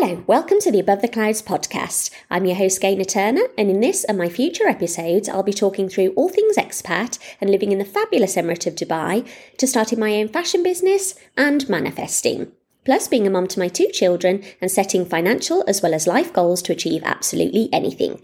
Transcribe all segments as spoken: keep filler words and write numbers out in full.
Hello, welcome to the Above the Clouds podcast. I'm your host, Gaynor Turner, and in this and my future episodes, I'll be talking through all things expat and living in the fabulous Emirate of Dubai, to starting my own fashion business and manifesting. Plus being a mum to my two children and setting financial as well as life goals to achieve absolutely anything.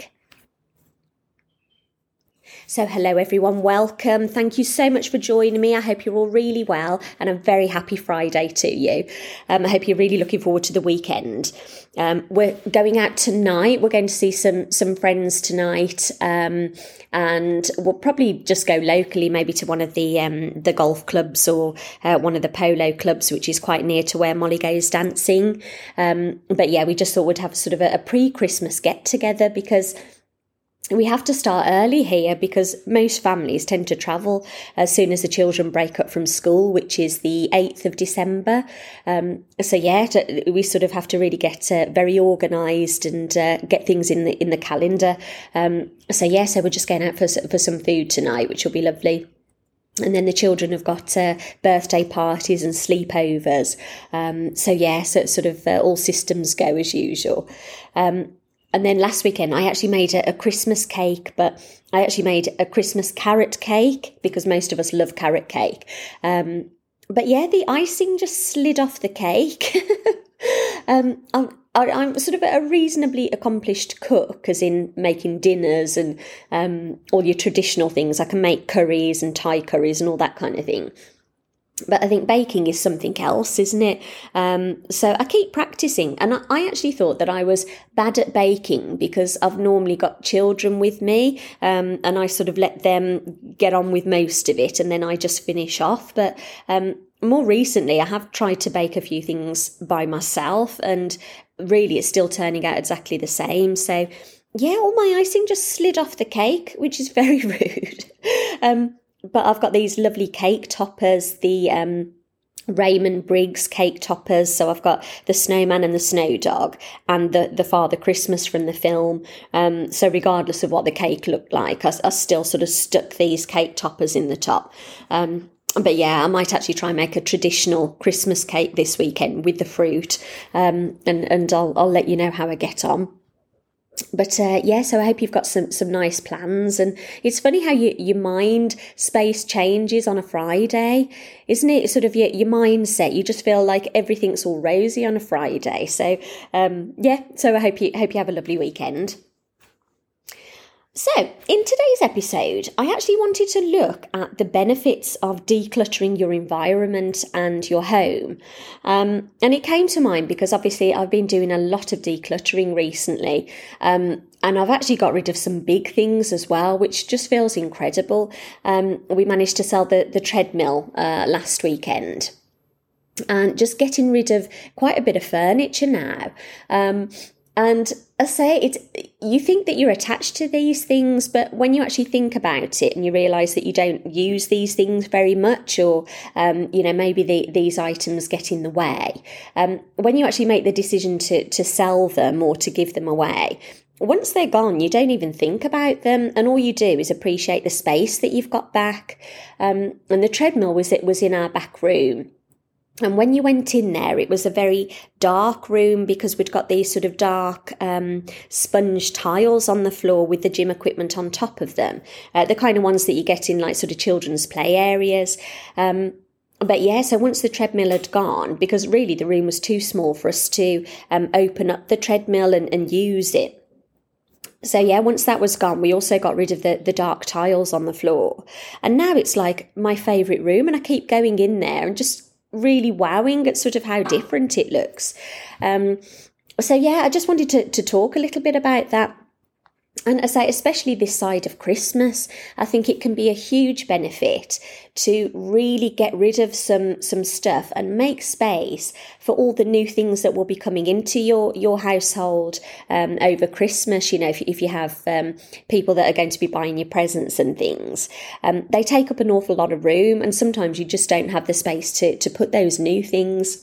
So hello everyone, welcome. Thank you so much for joining me. I hope you're all really well and a very happy Friday to you. Um, I hope you're really looking forward to the weekend. Um, we're going out tonight. We're going to see some some friends tonight, um, and we'll probably just go locally, maybe to one of the um, the golf clubs or uh, one of the polo clubs, which is quite near to where Molly goes dancing. Um, but yeah, we just thought we'd have sort of a, a pre-Christmas get together because we have to start early here because most families tend to travel as soon as the children break up from school, which is the eighth of December. Um, so yeah, to, we sort of have to really get uh, very organised and uh, get things in the in the calendar. Um, so yeah, so we're just going out for for some food tonight, which will be lovely. And then the children have got uh, birthday parties and sleepovers. Um, so yeah, so it's sort of uh, all systems go as usual. Um, And then last weekend, I actually made a, a Christmas cake, but I actually made a Christmas carrot cake because most of us love carrot cake. Um, but yeah, the icing just slid off the cake. um, I'm, I, I'm sort of a reasonably accomplished cook, as in making dinners and um, all your traditional things. I can make curries and Thai curries and all that kind of thing. But I think baking is something else, isn't it? Um, so I keep practicing. And I, I actually thought that I was bad at baking because I've normally got children with me, um, and I sort of let them get on with most of it and then I just finish off. But um, more recently, I have tried to bake a few things by myself, and really it's still turning out exactly the same. So yeah, all my icing just slid off the cake, which is very rude. um, But I've got these lovely cake toppers, the um, Raymond Briggs cake toppers. So I've got the snowman and the snow dog and the, the Father Christmas from the film. Um, so regardless of what the cake looked like, I, I still sort of stuck these cake toppers in the top. Um, but yeah, I might actually try and make a traditional Christmas cake this weekend with the fruit. Um, and, and I'll, I'll let you know how I get on. But uh, yeah, so I hope you've got some some nice plans. And it's funny how you, your mind space changes on a Friday, isn't it? Sort of your, your mindset. You just feel like everything's all rosy on a Friday. So um, yeah, so I hope you hope you have a lovely weekend. So, in today's episode, I actually wanted to look at the benefits of decluttering your environment and your home. Um, and it came to mind because obviously I've been doing a lot of decluttering recently. Um, and I've actually got rid of some big things as well, which just feels incredible. Um, we managed to sell the, the treadmill uh, last weekend. And just getting rid of quite a bit of furniture now. Um, And I say it, you think that you're attached to these things, but when you actually think about it and you realise that you don't use these things very much, or, um, you know, maybe the, these items get in the way, um, when you actually make the decision to, to sell them or to give them away, once they're gone, you don't even think about them, and all you do is appreciate the space that you've got back. Um, and the treadmill was, it was in our back room. And when you went in there, it was a very dark room because we'd got these sort of dark um, sponge tiles on the floor with the gym equipment on top of them. Uh, the kind of ones that you get in like sort of children's play areas. Um, but yeah, so once the treadmill had gone, because really the room was too small for us to um, open up the treadmill and, and use it. So yeah, once that was gone, we also got rid of the, the dark tiles on the floor. And now it's like my favourite room, and I keep going in there and just really wowing at sort of how different it looks. Um, so yeah, I just wanted to, to talk a little bit about that. And I say, especially this side of Christmas, I think it can be a huge benefit to really get rid of some some stuff and make space for all the new things that will be coming into your your household um, over Christmas. You know, if, if you have um, people that are going to be buying your presents and things, um, they take up an awful lot of room, and sometimes you just don't have the space to to put those new things.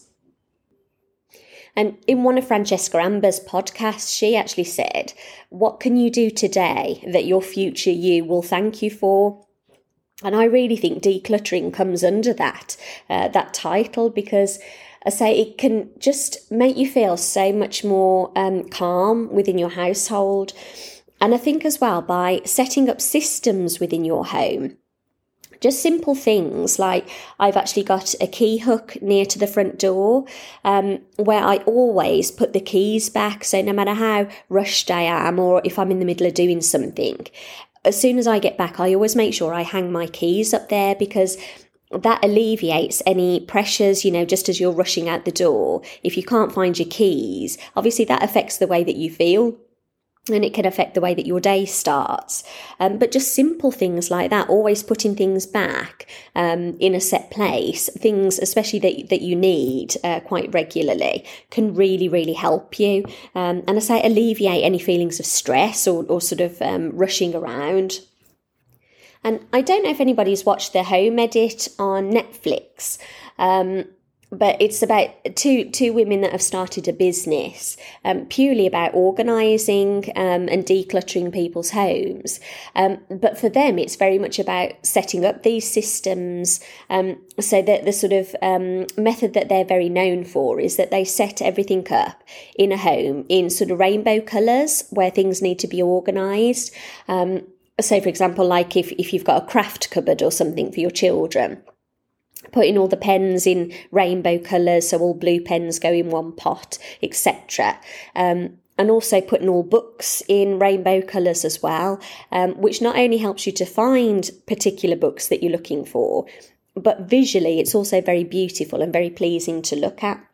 And in one of Francesca Amber's podcasts, she actually said, what can you do today that your future you will thank you for? And I really think decluttering comes under that, uh, that title, because I say it can just make you feel so much more um, calm within your household. And I think as well, by setting up systems within your home, just simple things like I've actually got a key hook near to the front door um, where I always put the keys back. So no matter how rushed I am, or if I'm in the middle of doing something, as soon as I get back, I always make sure I hang my keys up there, because that alleviates any pressures, you know, just as you're rushing out the door. If you can't find your keys, obviously that affects the way that you feel. And it can affect the way that your day starts. Um, but just simple things like that, always putting things back um, in a set place, things especially that, that you need uh, quite regularly, can really, really help you. Um, and I say alleviate any feelings of stress or, or sort of um, rushing around. And I don't know if anybody's watched The Home Edit on Netflix. Um, But it's about two two women that have started a business um, purely about organising um, and decluttering people's homes. Um, but for them, it's very much about setting up these systems. Um, so that the sort of um, method that they're very known for is that they set everything up in a home in sort of rainbow colours where things need to be organised. Um, so, for example, like if, if you've got a craft cupboard or something for your children, putting all the pens in rainbow colours, so all blue pens go in one pot, et cetera. Um, and also putting all books in rainbow colours as well, um, which not only helps you to find particular books that you're looking for, but visually it's also very beautiful and very pleasing to look at.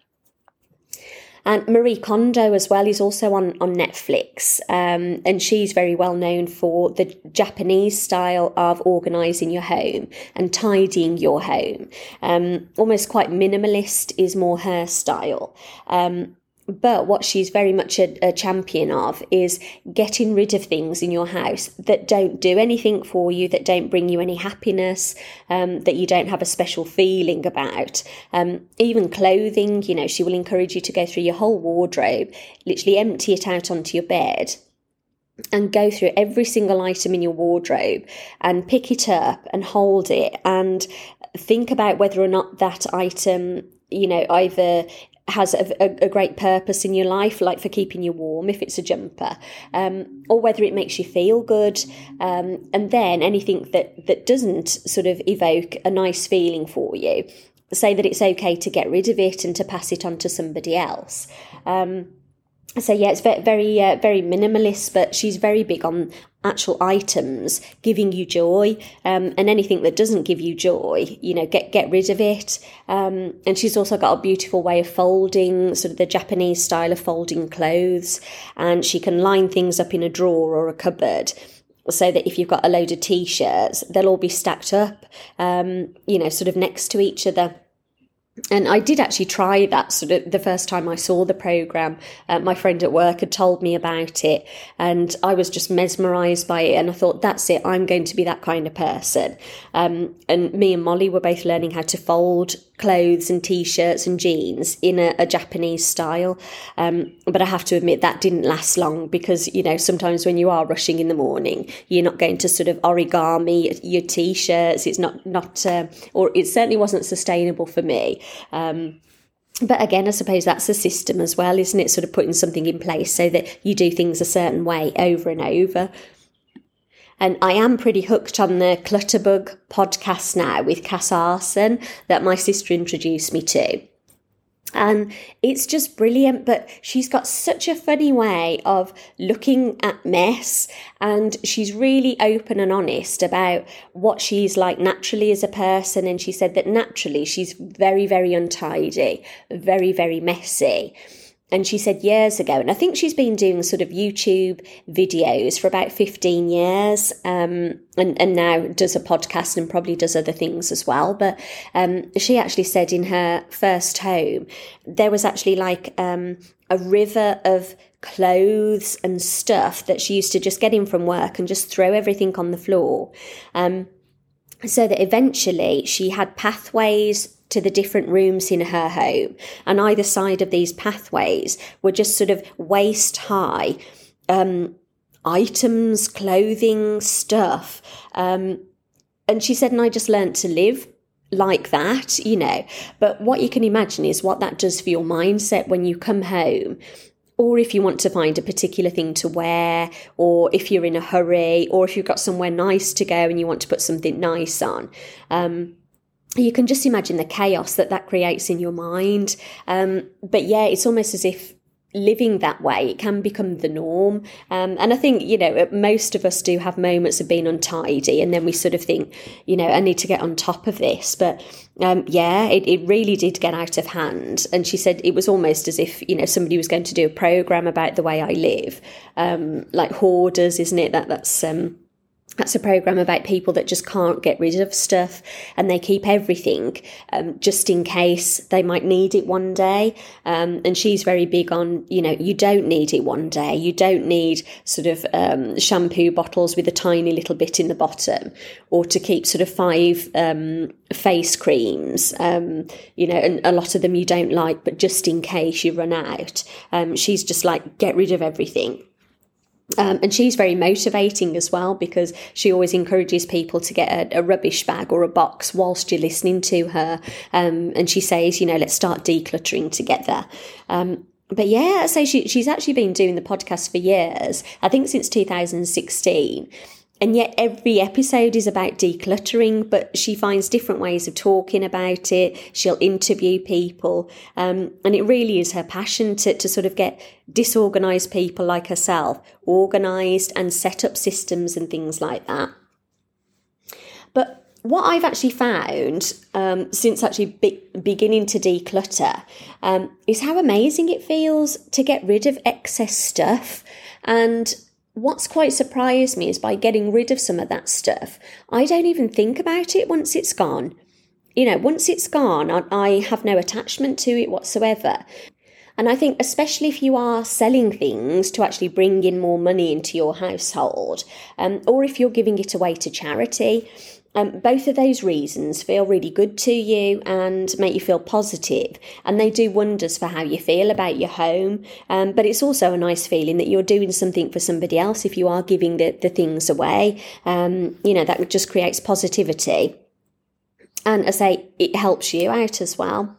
And Marie Kondo as well is also on, on Netflix, um, and she's very well known for the Japanese style of organising your home and tidying your home. Um, almost quite minimalist is more her style. Um, But what she's very much a, a champion of is getting rid of things in your house that don't do anything for you, that don't bring you any happiness, um, that you don't have a special feeling about. Um, even clothing, you know, she will encourage you to go through your whole wardrobe, literally empty it out onto your bed and go through every single item in your wardrobe and pick it up and hold it and think about whether or not that item, you know, either has a, a, a great purpose in your life, like for keeping you warm if it's a jumper, um, or whether it makes you feel good. Um, and then anything that, that doesn't sort of evoke a nice feeling for you, say that it's okay to get rid of it and to pass it on to somebody else. Um, so yeah, it's very, very, uh, very minimalist, but she's very big on actual items giving you joy, um, and anything that doesn't give you joy, you know, get get rid of it. Um, and she's also got a beautiful way of folding, sort of the Japanese style of folding clothes, and she can line things up in a drawer or a cupboard, so that if you've got a load of t-shirts, they'll all be stacked up, um, you know, sort of next to each other. And I did actually try that sort of the first time I saw the programme. Uh, my friend at work had told me about it and I was just mesmerised by it. And I thought, that's it, I'm going to be that kind of person. Um, and me and Molly were both learning how to fold clothes and t-shirts and jeans in a, a Japanese style. Um, but I have to admit that didn't last long because, you know, sometimes when you are rushing in the morning, you're not going to sort of origami your t-shirts. It's not, not uh, or it certainly wasn't sustainable for me. Um, but again, I suppose that's a system as well, isn't it? Sort of putting something in place so that you do things a certain way over and over. And I am pretty hooked on the Clutterbug podcast now with Cass Arson that my sister introduced me to. And it's just brilliant, but she's got such a funny way of looking at mess, and she's really open and honest about what she's like naturally as a person. And she said that naturally she's very, very untidy, very, very messy. And she said years ago, and I think she's been doing sort of YouTube videos for about fifteen years, um, and, and now does a podcast and probably does other things as well. But um, she actually said in her first home, there was actually like um, a river of clothes and stuff that she used to just get in from work and just throw everything on the floor. Um, so that eventually she had pathways to the different rooms in her home, and either side of these pathways were just sort of waist high um, items, clothing, stuff. Um, and she said, and I just learnt to live like that, you know. But what you can imagine is what that does for your mindset when you come home, or if you want to find a particular thing to wear, or if you're in a hurry, or if you've got somewhere nice to go and you want to put something nice on. Um, you can just imagine the chaos that that creates in your mind. Um, but yeah, it's almost as if living that way, it can become the norm. Um, and I think, you know, most of us do have moments of being untidy, and then we sort of think, you know, I need to get on top of this. But um, yeah, it, it really did get out of hand. And she said it was almost as if, you know, somebody was going to do a program about the way I live, um, like Hoarders, isn't it? That that's um, That's a program about people that just can't get rid of stuff, and they keep everything um, just in case they might need it one day. Um, and she's very big on, you know, you don't need it one day. You don't need sort of um, shampoo bottles with a tiny little bit in the bottom, or to keep sort of five um, face creams, um, you know, and a lot of them you don't like, but just in case you run out. Um, she's just like, get rid of everything. Um, and she's very motivating as well, because she always encourages people to get a, a rubbish bag or a box whilst you're listening to her. Um, and she says, you know, let's start decluttering together. Um, but yeah, so she, she's actually been doing the podcast for years, I think since two thousand sixteen. And yet every episode is about decluttering, but she finds different ways of talking about it. She'll interview people. Um, and it really is her passion to, to sort of get disorganised people like herself organised and set up systems and things like that. But what I've actually found um, since actually be- beginning to declutter um, is how amazing it feels to get rid of excess stuff. And what's quite surprised me is by getting rid of some of that stuff, I don't even think about it once it's gone. You know, once it's gone, I, I have no attachment to it whatsoever. And I think especially if you are selling things to actually bring in more money into your household, um, or if you're giving it away to charity, Um, both of those reasons feel really good to you and make you feel positive, and they do wonders for how you feel about your home. Um, but it's also a nice feeling that you're doing something for somebody else if you are giving the, the things away. Um, you know, that just creates positivity. And as I say, it helps you out as well.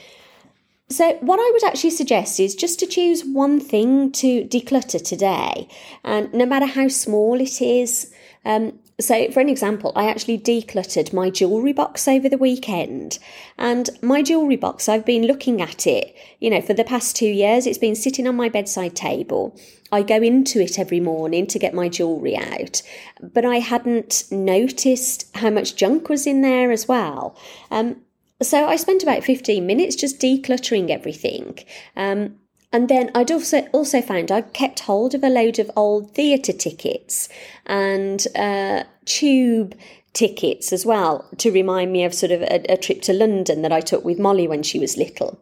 So what I would actually suggest is just to choose one thing to declutter today, and no matter how small it is. Um, So for an example, I actually decluttered my jewellery box over the weekend, and my jewellery box, I've been looking at it, you know, for the past two years. It's been sitting on my bedside table. I go into it every morning to get my jewellery out, but I hadn't noticed how much junk was in there as well. Um, so I spent about fifteen minutes just decluttering everything. Um, And then I'd also also found I'd kept hold of a load of old theatre tickets and uh, tube tickets as well, to remind me of sort of a, a trip to London that I took with Molly when she was little,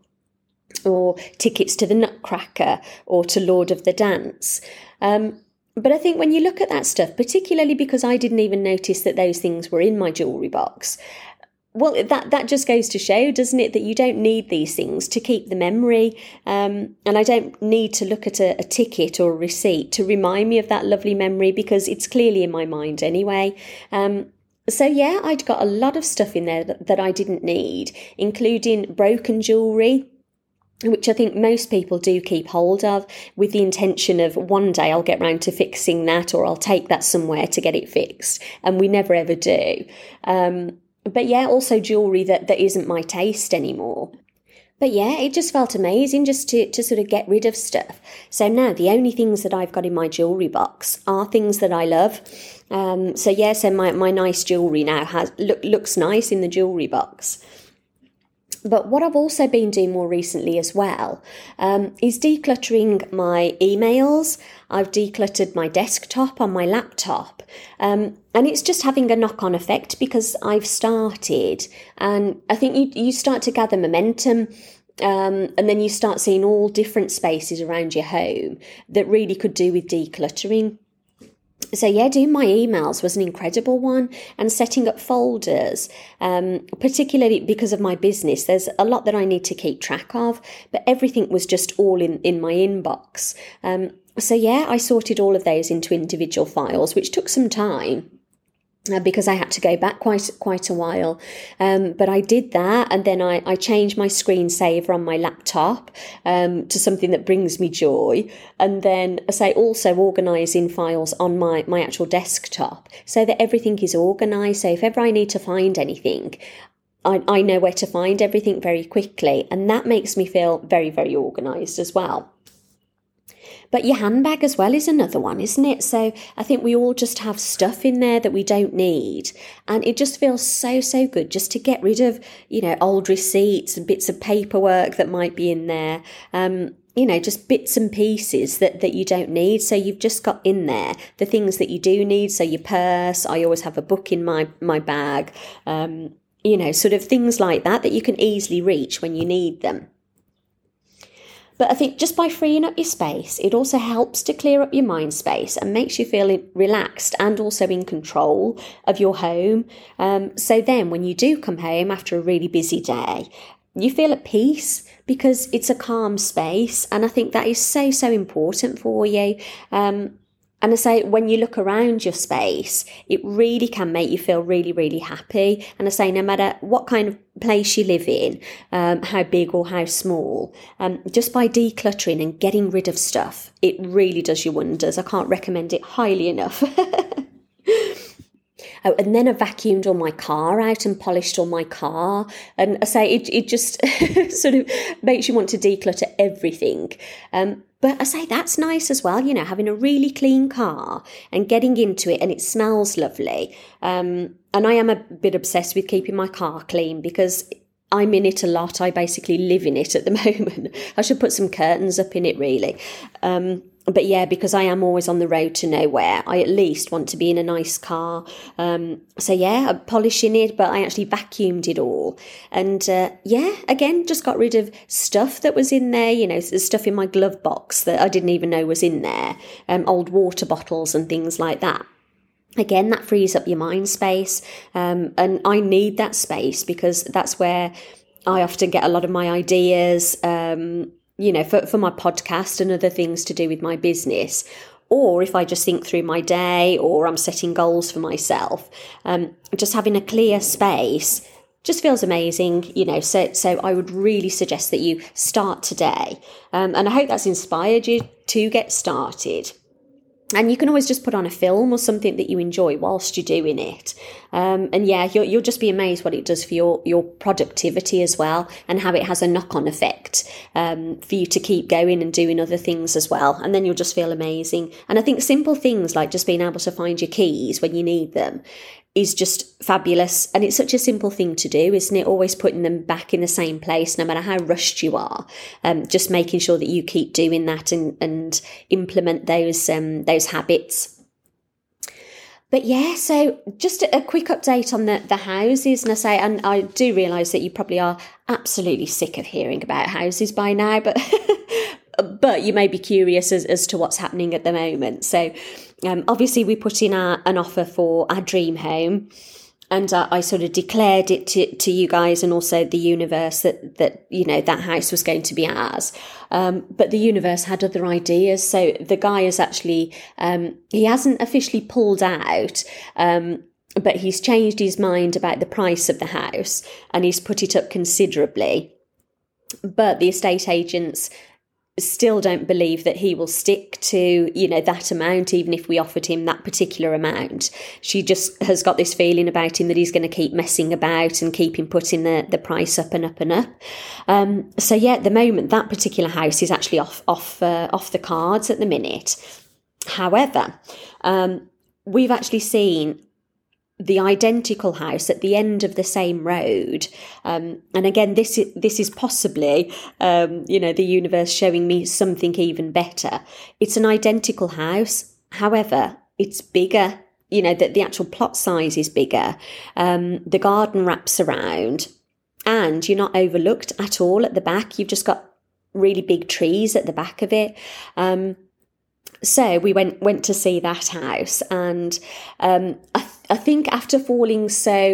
or tickets to the Nutcracker or to Lord of the Dance. Um, but I think when you look at that stuff, particularly because I didn't even notice that those things were in my jewellery box, well, that, that just goes to show, doesn't it, that you don't need these things to keep the memory. Um, and I don't need to look at a, a ticket or a receipt to remind me of that lovely memory, because it's clearly in my mind anyway. Um, so, yeah, I'd got a lot of stuff in there that, that I didn't need, including broken jewellery, which I think most people do keep hold of with the intention of one day I'll get round to fixing that, or I'll take that somewhere to get it fixed. And we never ever do. Um, But yeah, also jewellery that, that isn't my taste anymore. But yeah, it just felt amazing just to, to sort of get rid of stuff. So now the only things that I've got in my jewellery box are things that I love. Um, so yeah, so my, my nice jewellery now has look, looks nice in the jewellery box. But what I've also been doing more recently as well um, is decluttering my emails. I've decluttered my desktop on my laptop. Um, and it's just having a knock-on effect, because I've started, and I think you, you start to gather momentum. Um, and then you start seeing all different spaces around your home that really could do with decluttering. So yeah, doing my emails was an incredible one, and setting up folders, um, particularly because of my business. There's a lot that I need to keep track of, but everything was just all in, in my inbox. Um, so yeah, I sorted all of those into individual files, which took some time. Uh, because I had to go back quite quite a while. Um, but I did that, and then I, I changed my screensaver on my laptop um, to something that brings me joy. And then I say also organising files on my, my actual desktop so that everything is organised. So if ever I need to find anything, I, I know where to find everything very quickly. And that makes me feel very, very organised as well. But your handbag as well is another one, isn't it? So I think we all just have stuff in there that we don't need. And it just feels so, so good just to get rid of, you know, old receipts and bits of paperwork that might be in there. Um, you know, just bits and pieces that, that you don't need. So you've just got in there the things that you do need. So your purse, I always have a book in my, my bag, um, you know, sort of things like that that you can easily reach when you need them. But I think just by freeing up your space, it also helps to clear up your mind space and makes you feel relaxed and also in control of your home. Um, so then when you do come home after a really busy day, you feel at peace because it's a calm space. And I think that is so, so important for you. Um, And I say, when you look around your space, it really can make you feel really, really happy. And I say, no matter what kind of place you live in, um, how big or how small, um, just by decluttering and getting rid of stuff, it really does you wonders. I can't recommend it highly enough. Oh, and then I vacuumed all my car out and polished all my car. And I say, it, it just sort of makes you want to declutter everything. Um, But I say that's nice as well, you know, having a really clean car and getting into it and it smells lovely. Um, and I am a bit obsessed with keeping my car clean because I'm in it a lot. I basically live in it at the moment. I should put some curtains up in it, really. Um, but yeah, because I am always on the road to nowhere, I at least want to be in a nice car. Um, so yeah, I'm polishing it, but I actually vacuumed it all. And uh, yeah, again, just got rid of stuff that was in there, you know, stuff in my glove box that I didn't even know was in there, um, old water bottles and things like that. Again, that frees up your mind space. Um, and I need that space because that's where I often get a lot of my ideas, um, you know, for, for my podcast and other things to do with my business. Or if I just think through my day or I'm setting goals for myself, um, just having a clear space just feels amazing, you know, so so I would really suggest that you start today. Um, and I hope that's inspired you to get started. And you can always just put on a film or something that you enjoy whilst you're doing it. Um, and yeah, you'll, you'll just be amazed what it does for your, your productivity as well, and how it has a knock-on effect um, for you to keep going and doing other things as well. And then you'll just feel amazing. And I think simple things like just being able to find your keys when you need them is just fabulous. And it's such a simple thing to do, isn't it? Always putting them back in the same place, no matter how rushed you are. Um, just making sure that you keep doing that and, and implement those, um, those habits. But yeah, so just a, a quick update on the, the houses. And I say, and I do realise that you probably are absolutely sick of hearing about houses by now, but but you may be curious as, as to what's happening at the moment. So um, obviously we put in our, an offer for our dream home, and uh, I sort of declared it to, to you guys and also the universe that, that, you know, that house was going to be ours. Um, but the universe had other ideas. So the guy is actually, um, he hasn't officially pulled out, um, but he's changed his mind about the price of the house and he's put it up considerably. But the estate agents still don't believe that he will stick to, you know, that amount, even if we offered him that particular amount. She just has got this feeling about him that he's going to keep messing about and keep him putting the, the price up and up and up. Um, so yeah, at the moment, that particular house is actually off, off, uh, off the cards at the minute. However, um, we've actually seen the identical house at the end of the same road. Um, and again, this is, this is possibly, um, you know, the universe showing me something even better. It's an identical house. However, it's bigger. You know, that the actual plot size is bigger. Um, the garden wraps around and you're not overlooked at all at the back. You've just got really big trees at the back of it. Um, So we went went to see that house, and um, I, th- I think after falling so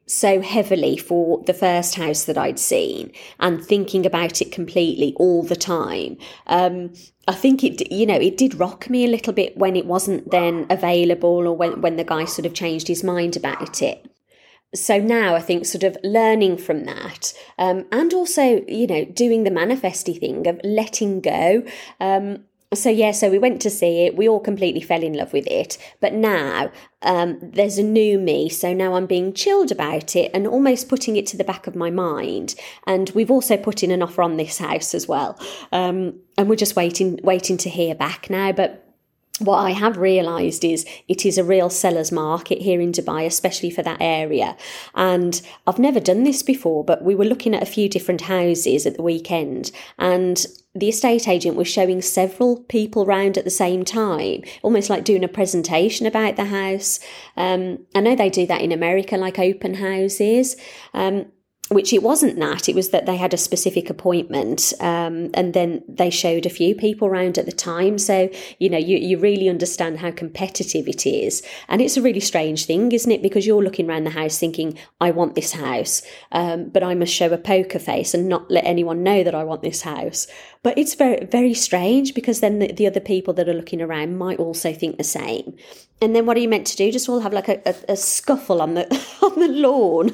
so heavily for the first house that I'd seen and thinking about it completely all the time. Um, I think it, you know, it did rock me a little bit when it wasn't then available, or when, when the guy sort of changed his mind about it. So now I think sort of learning from that, um, and also, you know, doing the manifesty thing of letting go. Um, So yeah, so we went to see it. We all completely fell in love with it. But now um, there's a new me. So now I'm being chilled about it and almost putting it to the back of my mind. And we've also put in an offer on this house as well. Um, and we're just waiting, waiting to hear back now. But what I have realised is it is a real seller's market here in Dubai, especially for that area. And I've never done this before, but we were looking at a few different houses at the weekend, and the estate agent was showing several people round at the same time, almost like doing a presentation about the house. Um, I know they do that in America, like open houses. Um, Which it wasn't that, it was that they had a specific appointment, um, and then they showed a few people around at the time. So, you know, you, you really understand how competitive it is. And it's a really strange thing, isn't it? Because you're looking around the house thinking, I want this house, um, but I must show a poker face and not let anyone know that I want this house. But it's very, very strange, because then the, the other people that are looking around might also think the same. And then what are you meant to do? Just all have like a, a, a scuffle on the on the lawn,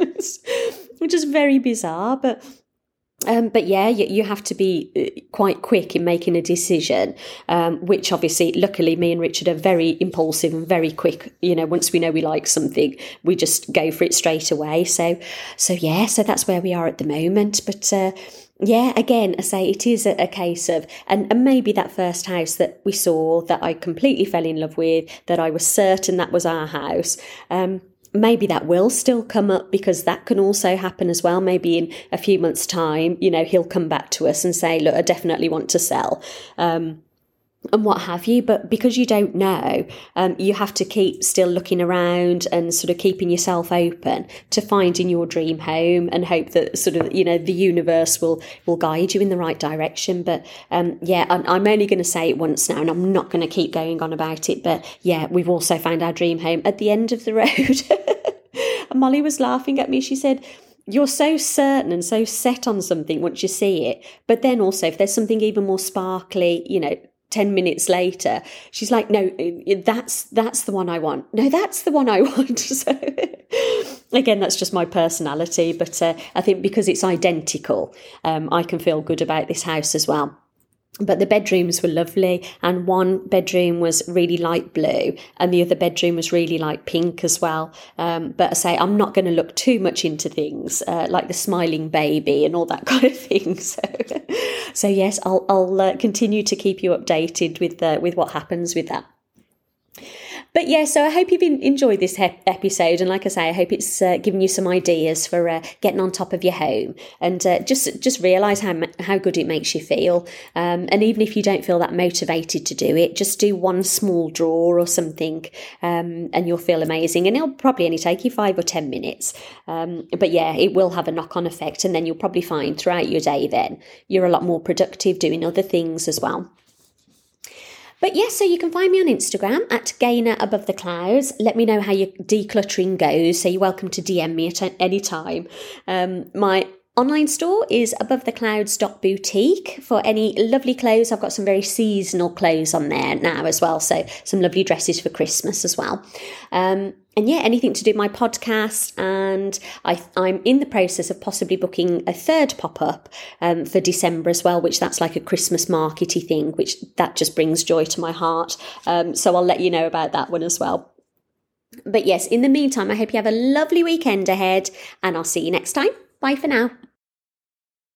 which is very bizarre. But um, but yeah, you, you have to be quite quick in making a decision, um, which obviously, luckily, me and Richard are very impulsive and very quick. You know, once we know we like something, we just go for it straight away. So so yeah, so that's where we are at the moment. But uh, yeah, again, I say it is a, a case of, and, and maybe that first house that we saw that I completely fell in love with, that I was certain that was our house, um, maybe that will still come up, because that can also happen as well. Maybe in a few months' time, you know, he'll come back to us and say, look, I definitely want to sell. Um, and what have you. But because you don't know, um, you have to keep still looking around and sort of keeping yourself open to finding your dream home, and hope that sort of, you know, the universe will will guide you in the right direction. But um, yeah, I'm, I'm only going to say it once now, and I'm not going to keep going on about it. But yeah, we've also found our dream home at the end of the road. And Molly was laughing at me. She said, you're so certain and so set on something once you see it. But then also, if there's something even more sparkly, you know, ten minutes later, she's like, no, that's that's the one I want. No, that's the one I want. So again, that's just my personality. But uh, I think because it's identical, um, I can feel good about this house as well. But the bedrooms were lovely, and one bedroom was really light blue and the other bedroom was really light pink as well. Um, but I say, I'm not going to look too much into things uh, like the smiling baby and all that kind of thing. So, so yes, I'll, I'll uh, continue to keep you updated with uh, with what happens with that. But yeah, so I hope you've enjoyed this he- episode. And like I say, I hope it's uh, given you some ideas for uh, getting on top of your home, and uh, just just realise how how good it makes you feel. Um, and even if you don't feel that motivated to do it, just do one small drawer or something, um, and you'll feel amazing. And it'll probably only take you five or ten minutes. Um, but yeah, it will have a knock-on effect. And then you'll probably find throughout your day then you're a lot more productive doing other things as well. But yes, so you can find me on Instagram at Gaynor Above the Clouds. Let me know how your decluttering goes. So you're welcome to D M me at any time. Um, my online store is above the clouds dot boutique for any lovely clothes. I've got some very seasonal clothes on there now as well. So some lovely dresses for Christmas as well. Um, And yeah, anything to do with my podcast. And I, I'm in the process of possibly booking a third pop-up um, for December as well, which that's like a Christmas markety thing, which that just brings joy to my heart. Um, so I'll let you know about that one as well. But yes, in the meantime, I hope you have a lovely weekend ahead, and I'll see you next time. Bye for now.